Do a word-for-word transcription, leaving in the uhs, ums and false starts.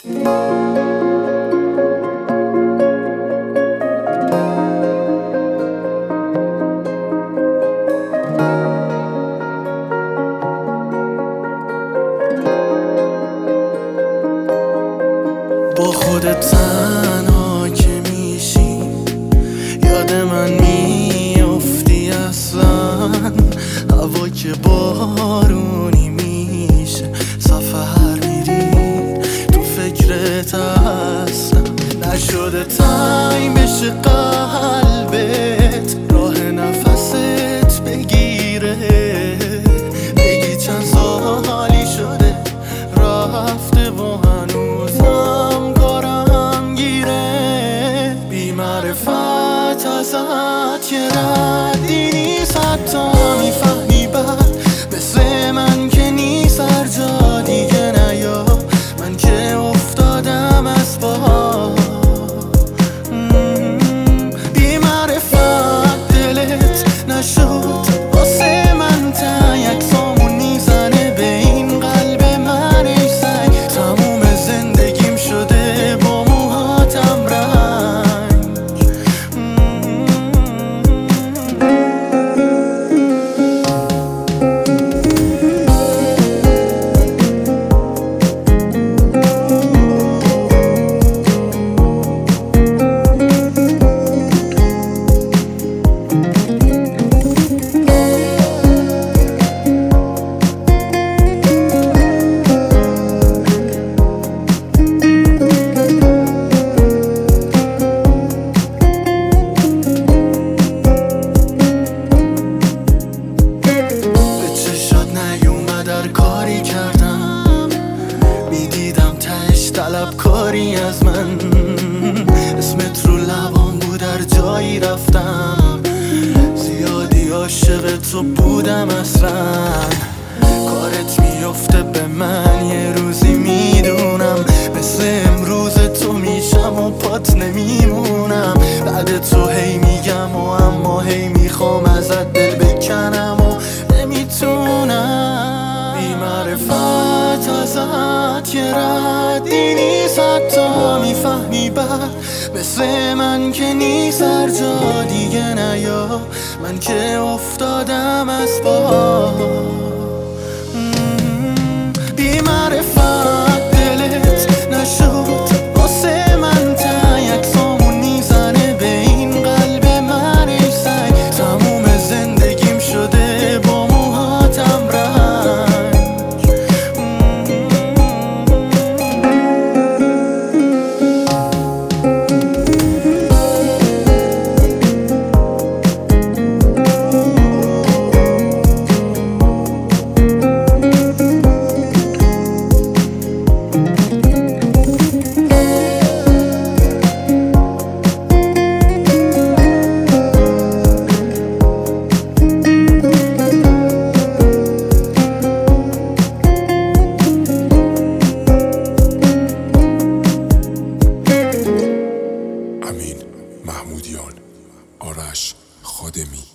با خودت تنها که میشی یاد من میافتی، اصلا هوا که بارونی میشه سفر میری تو فکرت هستم، نشده تنگ بشه قلبت راه نفست بگیره، بگی چند سالی شده رفته و هنوزم کارم گیره، بی معرفت ازت که ردی نیست، حتی میفهمی بعد مثل من که نیست، هر جا دیگه نیا من که افتادم از پا، بی معرفت دلت نشد واسه من تنگ، عکسامون میزنه به این قلب من ای سنگ، تموم زندگیم شده با موهاتم رنگ. کاری کردم میدیدم تش طلب کاری از من، اسمت رو لبام بود در جایی رفتم، زیادی عاشق تو بودم اصلا، کارت میفته به من یه روزی میدونم، مثل امروز تو میشم و پات نمیمونم، بعد تو هی میگم و اما هی میخوام ازت دل بکنم و نمیتونم، بی معرفت ازت که ردی نیست، حتی میفهمی بعد مثل من که نیست، هر جا دیگه نیا من که افتادم از پا، بی معرفت دلت نشد واسه من تنگ، عکسامون میزنه به این قلب من ای سنگ، تموم زندگیم شده با موهاتم رنگ. امین محمودیان، آرش خادمی.